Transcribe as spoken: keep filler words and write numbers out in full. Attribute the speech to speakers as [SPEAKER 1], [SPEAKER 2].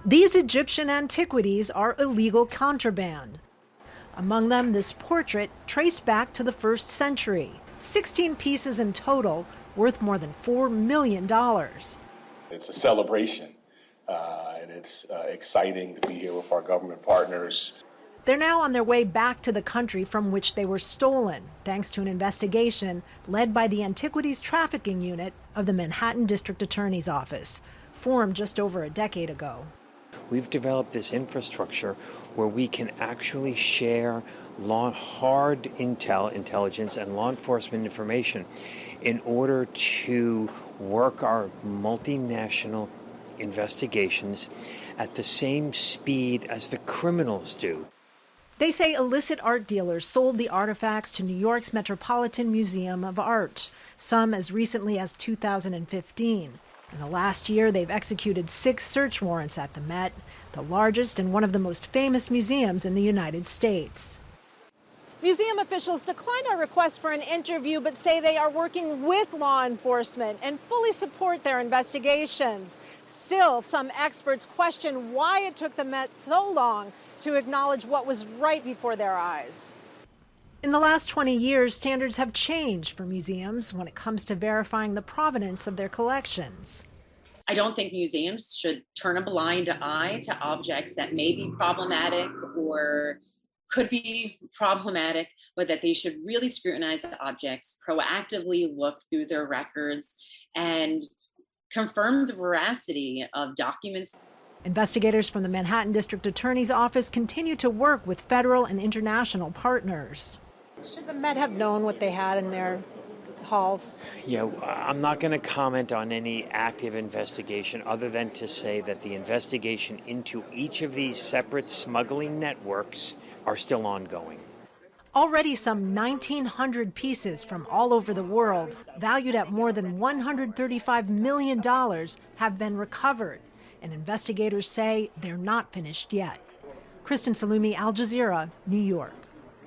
[SPEAKER 1] These Egyptian antiquities are illegal contraband. Among them, this portrait traced back to the first century. sixteen pieces in total, worth more than four million dollars.
[SPEAKER 2] It's a celebration, uh, and it's uh, exciting to be here with our government partners.
[SPEAKER 1] They're now on their way back to the country from which they were stolen, thanks to an investigation led by the Antiquities Trafficking Unit of the Manhattan District Attorney's Office, formed just over a decade ago.
[SPEAKER 3] We've developed this infrastructure where we can actually share law, hard intel, intelligence and law enforcement information in order to work our multinational investigations at the same speed as the criminals do.
[SPEAKER 1] They say illicit art dealers sold the artifacts to New York's Metropolitan Museum of Art, some as recently as two thousand fifteen. In the last year, they've executed six search warrants at the Met, the largest and one of the most famous museums in the United States.
[SPEAKER 4] Museum officials declined our request for an interview, but say they are working with law enforcement and fully support their investigations. Still, some experts question why it took the Met so long to acknowledge what was right before their eyes.
[SPEAKER 1] In the last twenty years, standards have changed for museums when it comes to verifying the provenance of their collections.
[SPEAKER 5] I don't think museums should turn a blind eye to objects that may be problematic or could be problematic, but that they should really scrutinize the objects, proactively look through their records, and confirm the veracity of documents.
[SPEAKER 1] Investigators from the Manhattan District Attorney's Office continue to work with federal and international partners.
[SPEAKER 4] Should the Met have known what they had in their halls?
[SPEAKER 3] Yeah, I'm not going to comment on any active investigation other than to say that the investigation into each of these separate smuggling networks are still ongoing.
[SPEAKER 1] Already some nineteen hundred pieces from all over the world, valued at more than one hundred thirty-five million dollars, have been recovered. And investigators say they're not finished yet. Kristen Salumi, Al Jazeera, New York.